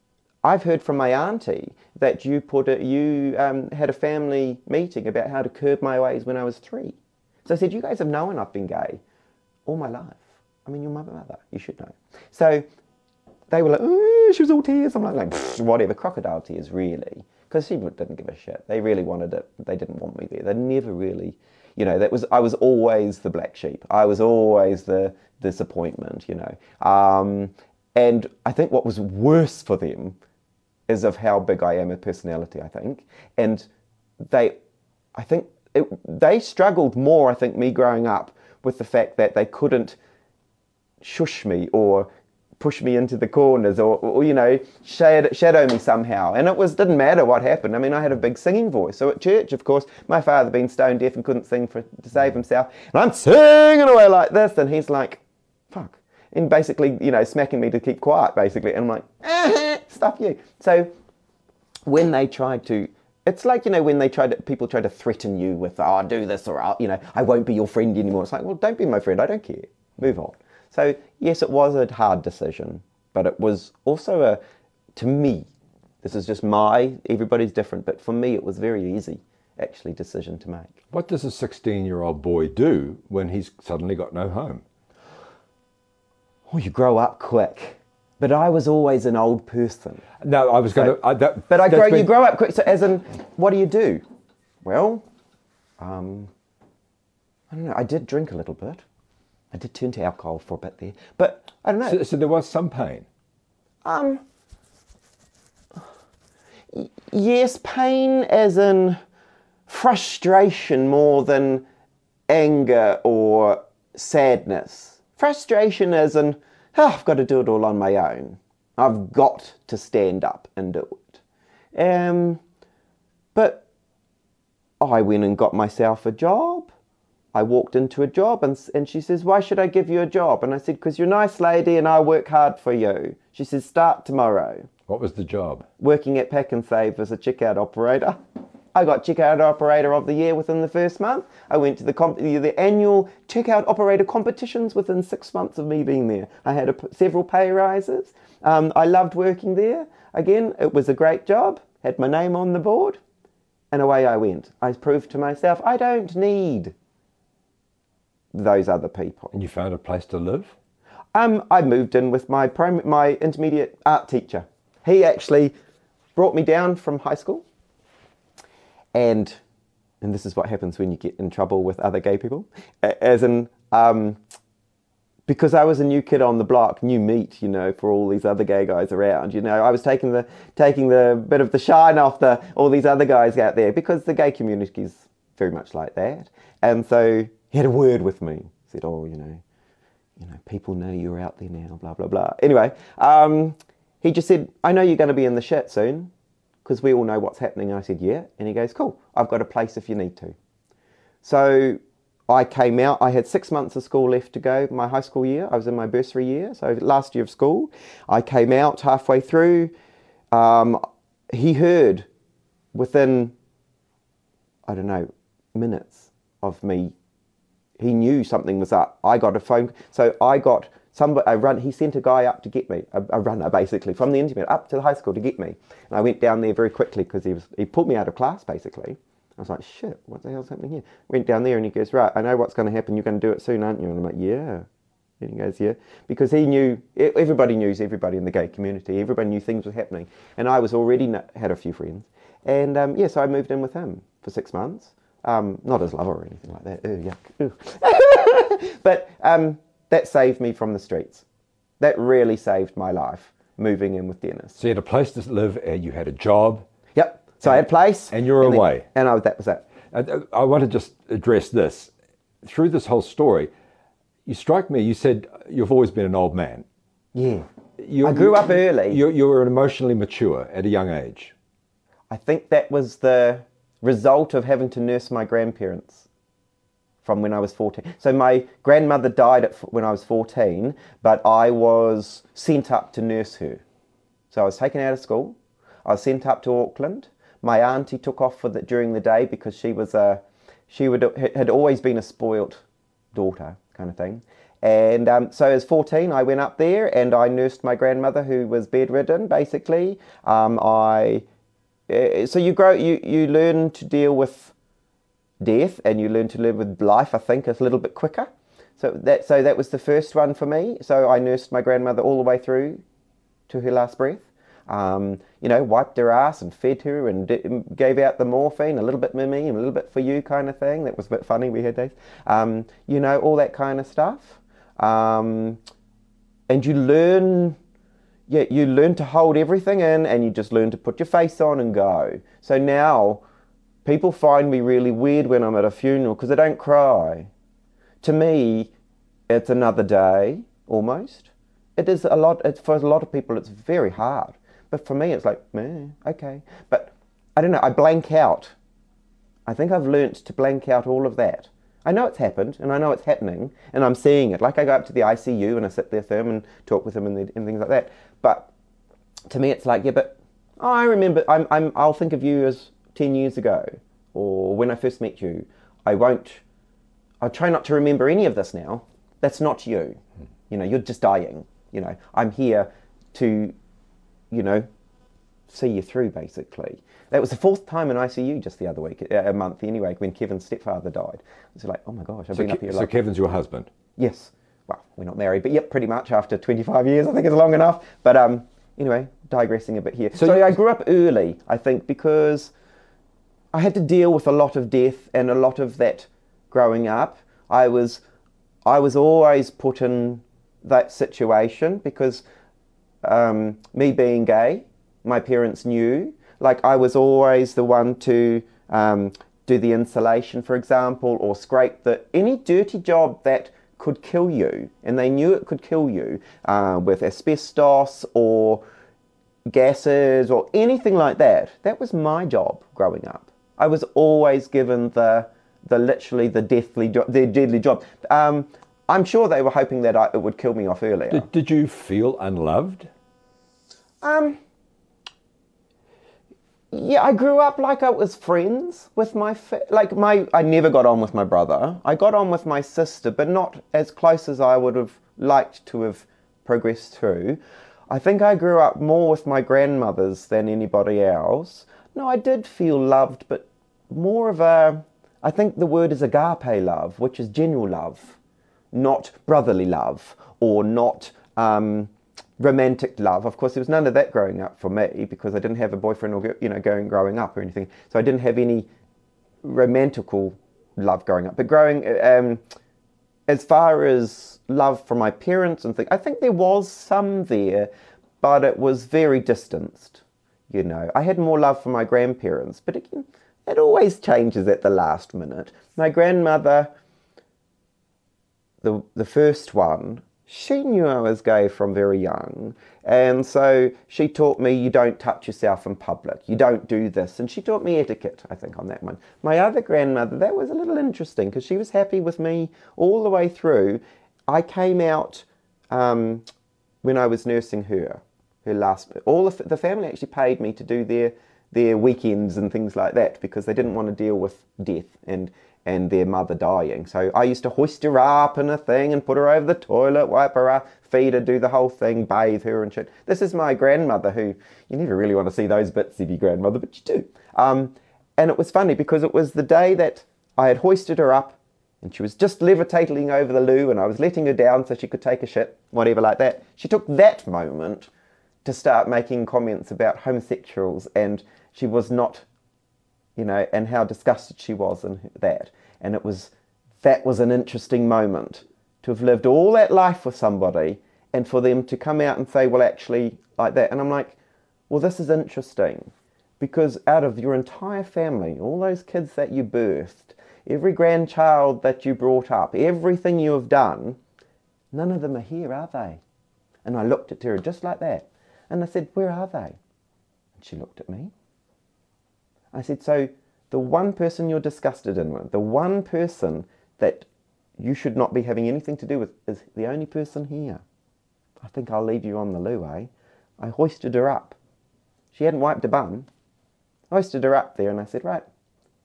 I've heard from my auntie that you had a family meeting about how to curb my ways when I was 3. So I said, you guys have known I've been gay all my life. I mean, you're my mother. You should know. So they were like, oh, she was all tears. I'm like whatever, crocodile tears, really. Because she didn't give a shit. They really wanted it. They didn't want me there. They never really, I was always the black sheep. I was always the disappointment, And I think what was worse for them is of how big I am a personality, I think. And they struggled more, I think, me growing up with the fact that they couldn't shush me or push me into the corners or shadow me somehow. And didn't matter what happened. I mean, I had a big singing voice. So at church, of course, my father being stone deaf and couldn't sing to save himself. And I'm singing away like this. And he's like, fuck. And basically, smacking me to keep quiet, basically. And I'm like, stuff you. So when they tried to, it's like, when people try to threaten you with, I'll do this or, I won't be your friend anymore. It's like, well, don't be my friend. I don't care. Move on. So, yes, it was a hard decision, but it was also to me, this is just everybody's different, but for me it was very easy, actually, decision to make. What does a 16-year-old boy do when he's suddenly got no home? Oh, you grow up quick. But I was always an old person. No, I was going to... You grow up quick, so as in, what do you do? Well, I don't know, I did drink a little bit. I did turn to alcohol for a bit there, but I don't know. So there was some pain? Yes, pain as in frustration more than anger or sadness. Frustration as in, I've got to do it all on my own. I've got to stand up and do it. But I went and got myself a job. I walked into a job and she says, why should I give you a job? And I said, because you're a nice lady and I'll work hard for you. She says, start tomorrow. What was the job? Working at Pack and Save as a checkout operator. I got checkout operator of the year within the first month. I went to the annual checkout operator competitions within 6 months of me being there. I had several pay rises. I loved working there. Again, it was a great job. Had my name on the board. And away I went. I proved to myself, I don't need those other people. And you found a place to live? I moved in with my intermediate art teacher. He actually brought me down from high school. And this is what happens when you get in trouble with other gay people. As in, because I was a new kid on the block, new meat, for all these other gay guys around. I was taking the bit of the shine off all these other guys out there, because the gay community is very much like that. And so he had a word with me. He said, oh, people know you're out there now, blah, blah, blah. Anyway, he just said, I know you're going to be in the shit soon, because we all know what's happening. And I said, yeah. And he goes, cool, I've got a place if you need to. So I came out. I had 6 months of school left to go, my high school year. I was in my bursary year, so last year of school. I came out halfway through. He heard within, I don't know, minutes of me. He knew something was up. I got a phone. So I got he sent a guy up to get me, a runner basically, from the intermediate up to the high school to get me. And I went down there very quickly because he pulled me out of class basically. I was like, shit, what the hell's happening here? Went down there and he goes, right, I know what's going to happen. You're going to do it soon, aren't you? And I'm like, yeah. And he goes, yeah. Because he knew, everybody knew everybody in the gay community. Everybody knew things were happening. And I was already had a few friends. And so I moved in with him for 6 months. Not as lover or anything like that. Yuck. But that saved me from the streets. That really saved my life, moving in with Dennis. So you had a place to live and you had a job. Yep. So I had a place. And you're away. That was it. I want to just address this. Through this whole story, you strike me, you said you've always been an old man. Yeah. I grew up early. You were emotionally mature at a young age. I think that was the result of having to nurse my grandparents from when I was 14. So my grandmother died when I was 14, but I was sent up to nurse her. So I was taken out of school. I was sent up to Auckland. My auntie took off during the day because she had always been a spoilt daughter kind of thing. And so as 14, I went up there and I nursed my grandmother who was bedridden, basically. So you learn to deal with death and you learn to live with life, I think, a little bit quicker. So that was the first one for me. So I nursed my grandmother all the way through to her last breath. Wiped her ass and fed her and gave out the morphine, a little bit Mimi and a little bit for you kind of thing. That was a bit funny, we had days. All that kind of stuff. And you learn to hold everything in and you just learn to put your face on and go. So now people find me really weird when I'm at a funeral because I don't cry. To me, it's another day, almost. It is a lot. For a lot of people, it's very hard. But for me, it's like, okay. But I don't know, I blank out. I think I've learnt to blank out all of that. I know it's happened, and I know it's happening, and I'm seeing it. Like I go up to the ICU, and I sit there with them and talk with them and things like that. But to me, it's like, I remember, I'll think of you as 10 years ago, or when I first met you. I'll try not to remember any of this now. That's not you. You're just dying. I'm here to, see you through, basically. That was the 4th time in ICU just the other week, a month anyway, when Kevin's stepfather died. It's like, oh my gosh, I've been up here. So Kevin's your husband? Yes. Well, we're not married, but yep, pretty much after 25 years, I think it's long enough. But anyway, digressing a bit here. So I grew up early, I think, because I had to deal with a lot of death and a lot of that growing up. I was always put in that situation because me being gay, my parents knew. Like I was always the one to do the insulation, for example, or scrape any dirty job that could kill you, and they knew it could kill you with asbestos or gases or anything like that. That was my job growing up. I was always given the deadly job. I'm sure they were hoping that it would kill me off earlier. Did you feel unloved? Yeah, I grew up like I was friends with I never got on with my brother. I got on with my sister, but not as close as I would have liked to have progressed through. I think I grew up more with my grandmothers than anybody else. No, I did feel loved, but more of I think the word is agape love, which is general love, not brotherly love or not romantic love. Of course, there was none of that growing up for me because I didn't have a boyfriend or growing up or anything. So I didn't have any romantical love growing up. But growing as far as love from my parents and things, I think there was some there, but it was very distanced. I had more love for my grandparents, but again, it always changes at the last minute. My grandmother, the first one, she knew I was gay from very young, and so she taught me you don't touch yourself in public, you don't do this, and she taught me etiquette, I think, on that one. My other grandmother, that was a little interesting because she was happy with me all the way through. I came out when I was nursing her last. All of the family actually paid me to do their weekends and things like that because they didn't want to deal with death and their mother dying. So I used to hoist her up in a thing and put her over the toilet, wipe her up, feed her, do the whole thing, bathe her and shit. This is my grandmother who, you never really want to see those bits of your grandmother, but you do. And it was funny because it was the day that I had hoisted her up and she was just levitating over the loo and I was letting her down so she could take a shit, whatever like that. She took that moment to start making comments about homosexuals, and she was not, and how disgusted she was in that. And that was an interesting moment to have lived all that life with somebody and for them to come out and say, well, actually, like that. And I'm like, well, this is interesting because out of your entire family, all those kids that you birthed, every grandchild that you brought up, everything you have done, none of them are here, are they? And I looked at her just like that. And I said, where are they? And she looked at me. I said, so the one person you're disgusted in with, the one person that you should not be having anything to do with is the only person here. I think I'll leave you on the loo, eh? I hoisted her up. She hadn't wiped her bum. I hoisted her up there and I said, right,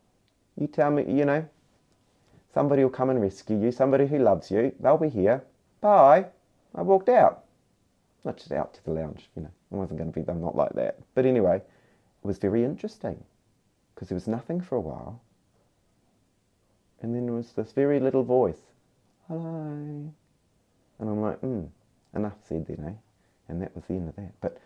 you tell me, somebody will come and rescue you, somebody who loves you, they'll be here. bye. I walked out. Not just out to the lounge, I wasn't going to be them, not like that. But anyway, it was very interesting because there was nothing for a while. And then there was this very little voice, hello. And I'm like, enough said then, eh? And that was the end of that. But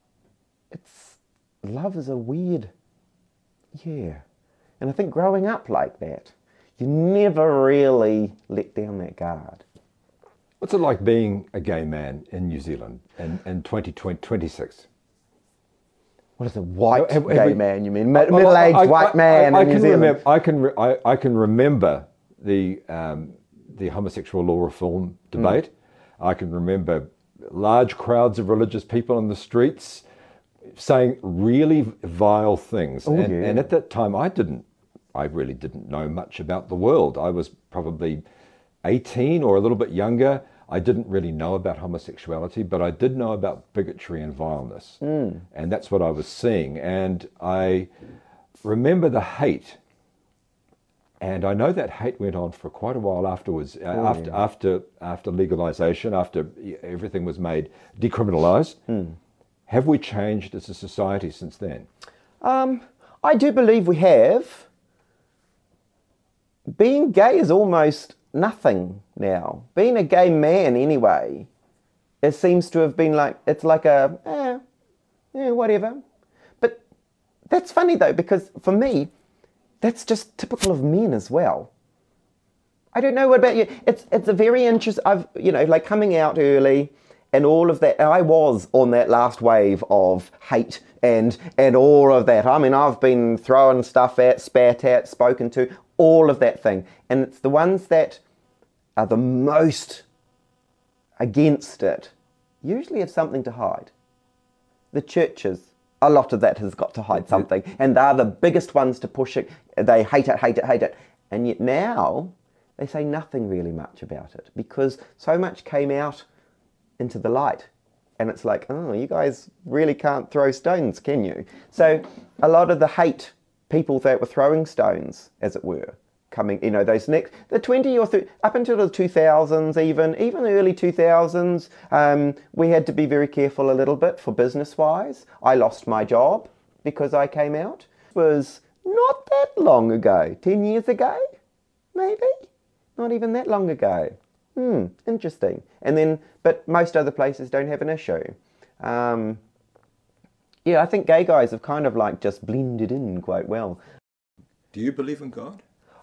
love is a weird, yeah. And I think growing up like that, you never really let down that guard. What's it like being a gay man in New Zealand in 2026? What is a white gay man, you mean? Middle-aged white man in New Zealand? I can remember the homosexual law reform debate. I can remember large crowds of religious people in the streets saying really vile things. And at that time, I really didn't know much about the world. I was probably 18 or a little bit younger. I didn't really know about homosexuality, but I did know about bigotry and vileness. And that's what I was seeing. And I remember the hate. And I know that hate went on for quite a while afterwards, after legalisation, after everything was made decriminalised. Have we changed as a society since then? I do believe we have. Being gay is almost nothing now. Being a gay man, anyway, it seems to have been like, it's like whatever. But that's funny though, because for me, that's just typical of men as well. I don't know what about you. It's a very interesting, like coming out early and all of that. I was on that last wave of hate and all of that. I mean, I've been throwing stuff at, spat at, spoken to, all of that thing. And it's the ones that are the most against it usually have something to hide. The churches, a lot of that has got to hide something. And they're the biggest ones to push it. They hate it, hate it, hate it. And yet now they say nothing really much about it because so much came out into the light. And it's like, oh, you guys really can't throw stones, can you? So a lot of the hate, people that were throwing stones, as it were, coming, those the 20 or 30, up until the 2000s, even early 2000s, we had to be very careful a little bit for business-wise. I lost my job because I came out. It was not that long ago, 10 years ago, maybe? Not even that long ago. Interesting. And then, but most other places don't have an issue. I think gay guys have kind of like just blended in quite well. Do you believe in God?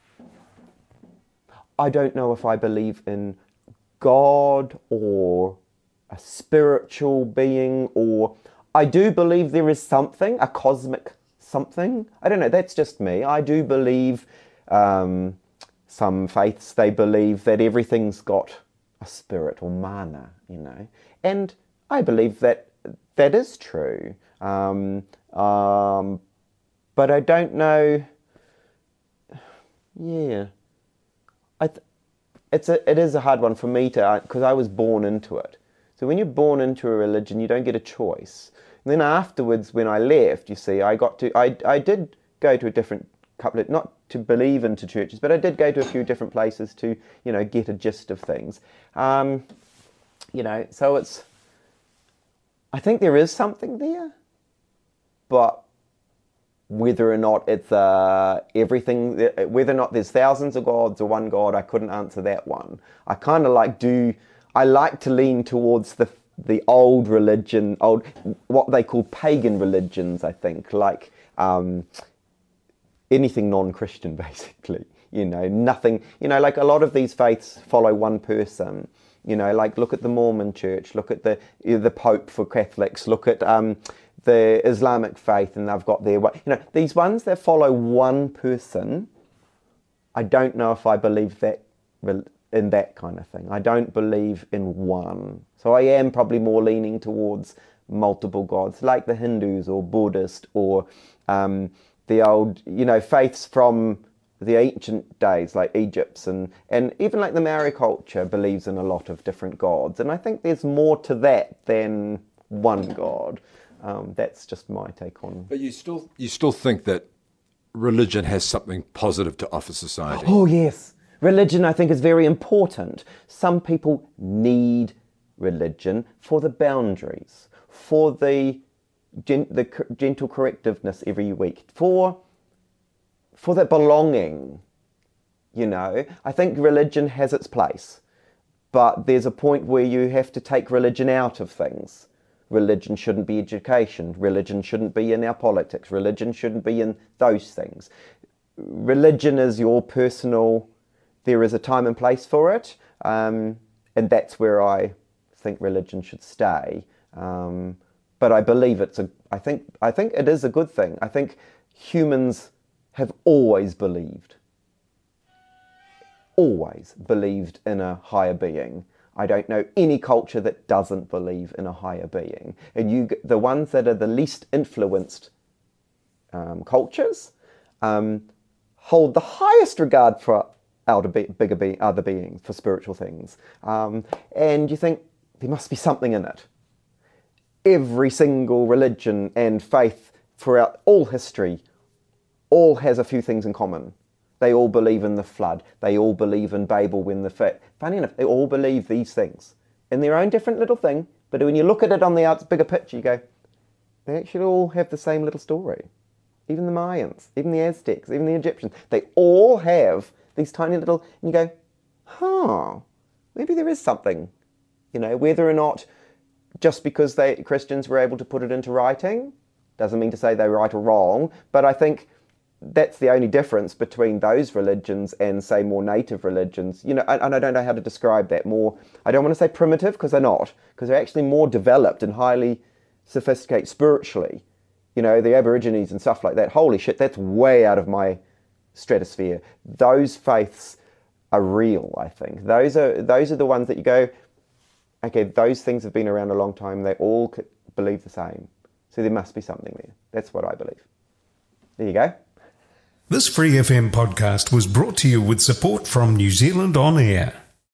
I don't know if I believe in God or a spiritual being, or I do believe there is something, a cosmic something. I don't know, that's just me. I do believe some faiths, they believe that everything's got a spirit or mana, and I believe that is true. But I don't know. Yeah, it is a hard one for me to, because I was born into it. So when you're born into a religion, you don't get a choice. And then afterwards, when I left, you see, I did go to a different couple of, not to believe into churches, but I did go to a few different places to, get a gist of things. So I think there is something there, but whether or not it's everything, whether or not there's thousands of gods or one God, I couldn't answer that one. I kind of like to lean towards the old religion, what they call pagan religions, I think, like anything non-Christian, basically. Nothing, like a lot of these faiths follow one person. Like look at the Mormon church, look at the Pope for Catholics, look at the Islamic faith, and they've got their way. These ones that follow one person, I don't know if I believe that in that kind of thing. I don't believe in one. So I am probably more leaning towards multiple gods, like the Hindus or Buddhist or the old, faiths from the ancient days, like Egypt's, and even like the Maori culture believes in a lot of different gods. And I think there's more to that than one god. That's just my take on. But you still think that religion has something positive to offer society? Oh yes, Religion, I think, is very important. Some people need religion for the boundaries, for the gentle correctiveness every week, for that belonging. You know, I think religion has its place, but there's a point where you have to take religion out of things. Religion shouldn't be education. Religion shouldn't be in our politics. Religion shouldn't be in those things. Religion is your personal, there is a time and place for it, and that's where I think religion should stay. But I believe I think it is a good thing. I think humans have always believed in a higher being. I don't know any culture that doesn't believe in a higher being. And the ones that are the least influenced cultures hold the highest regard for other beings, for spiritual things. And you think there must be something in it. Every single religion and faith throughout all history all has a few things in common. They all believe in the flood. They all believe in Babel when funny enough, they all believe these things in their own different little thing. But when you look at it on the bigger picture, you go, they actually all have the same little story. Even the Mayans, even the Aztecs, even the Egyptians, they all have these tiny little, and you go, maybe there is something, you know, whether or not just because Christians were able to put it into writing, doesn't mean to say they're right or wrong, but I think that's the only difference between those religions and, say, more native religions. You know, and I don't know how to describe that more. I don't want to say primitive, because they're not, because they're actually more developed and highly sophisticated spiritually. You know, the Aborigines and stuff like that. Holy shit, that's way out of my stratosphere. Those faiths are real, I think. Those are the ones that you go, okay, those things have been around a long time. They all believe the same. So there must be something there. That's what I believe. There you go. This Free FM podcast was brought to you with support from New Zealand On Air.